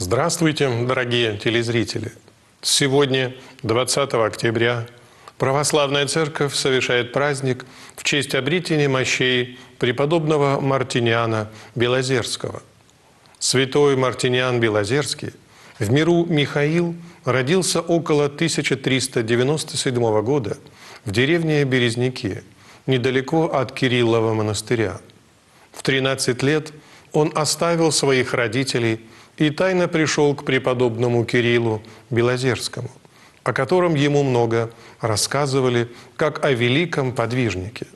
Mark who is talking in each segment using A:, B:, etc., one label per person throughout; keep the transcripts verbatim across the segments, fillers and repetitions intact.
A: Здравствуйте, дорогие телезрители! Сегодня, двадцатого октября, Православная Церковь совершает праздник в честь обретения мощей преподобного Мартиниана Белозерского. Святой Мартиниан Белозерский, в миру Михаил, родился около тысяча триста девяносто седьмого года в деревне Березники, недалеко от Кириллова монастыря. В тринадцать лет он оставил своих родителей и тайно пришел к преподобному Кириллу Белозерскому, о котором ему много рассказывали, как о великом подвижнике.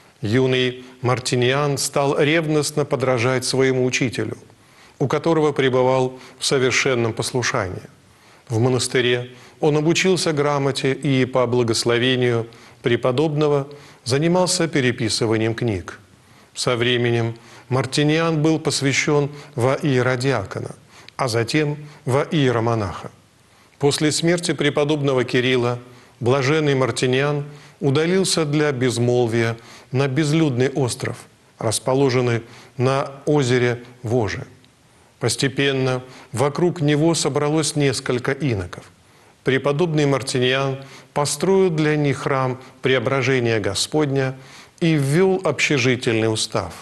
A: Юный Мартиниан стал ревностно подражать своему учителю, у которого пребывал в совершенном послушании. В монастыре он обучился грамоте и по благословению преподобного занимался переписыванием книг. Со временем Мартиниан был посвящен во иеродиакона, а затем во иеромонаха. После смерти преподобного Кирилла блаженный Мартиниан удалился для безмолвия на безлюдный остров, расположенный на озере Воже. Постепенно вокруг него собралось несколько иноков. Преподобный Мартиниан построил для них храм Преображения Господня и ввел общежительный устав.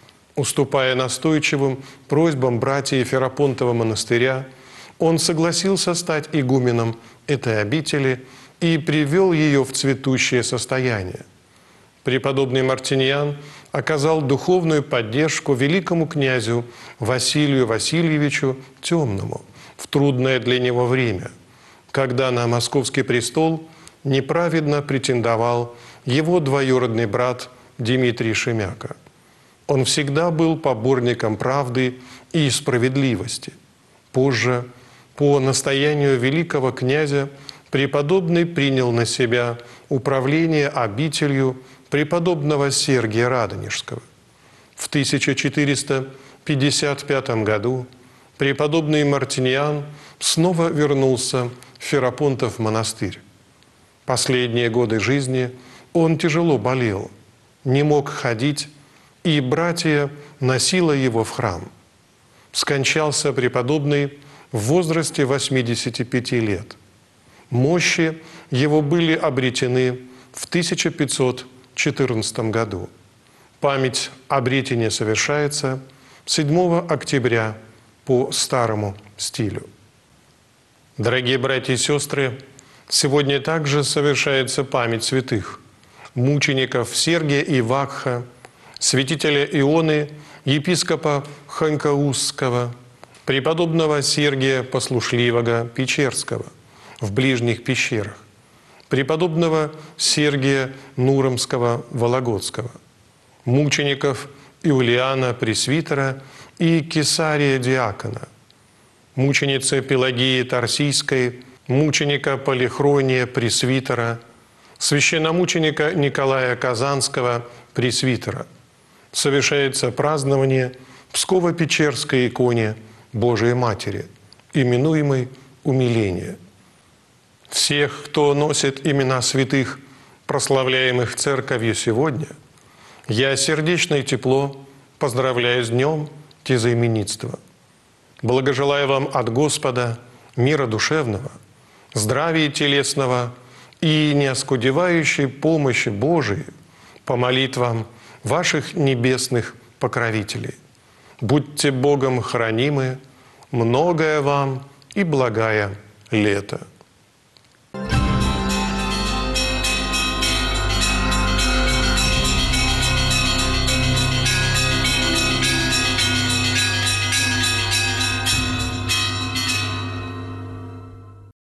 A: Уступая настойчивым просьбам братьев Ферапонтова монастыря, он согласился стать игуменом этой обители и привел ее в цветущее состояние. Преподобный Мартиниан оказал духовную поддержку великому князю Василию Васильевичу Темному в трудное для него время, когда на московский престол неправедно претендовал его двоюродный брат Дмитрий Шемяка. Он всегда был поборником правды и справедливости. Позже, по настоянию великого князя, преподобный принял на себя управление обителью преподобного Сергия Радонежского. В тысяча четыреста пятьдесят пятом году преподобный Мартиниан снова вернулся в Ферапонтов монастырь. Последние годы жизни он тяжело болел, не мог ходить, и братья носило его в храм. Скончался преподобный в возрасте восьмидесяти пяти лет. Мощи его были обретены в тысяча пятьсот четырнадцатом году. Память обретения совершается седьмого октября по старому стилю. Дорогие братья и сестры, сегодня также совершается память святых, мучеников Сергия и Вакха, святителя Ионы, епископа Ханькаузского, преподобного Сергия Послушливого Печерского в ближних пещерах, преподобного Сергия Нуромского Вологодского, мучеников Иулиана Пресвитера и Кесария Диакона, мученицы Пелагии Тарсийской, мученика Полихрония Пресвитера, священномученика Николая Казанского Пресвитера. Совершается празднование Псково-Печерской иконе Божией Матери, именуемой «Умиление». Всех, кто носит имена святых, прославляемых Церковью сегодня, я сердечно и тепло поздравляю с днем тезаименитства. Благожелаю вам от Господа мира душевного, здравия телесного и неоскудевающей помощи Божией по молитвам ваших небесных покровителей. Будьте Богом хранимы, многое вам и благая лето.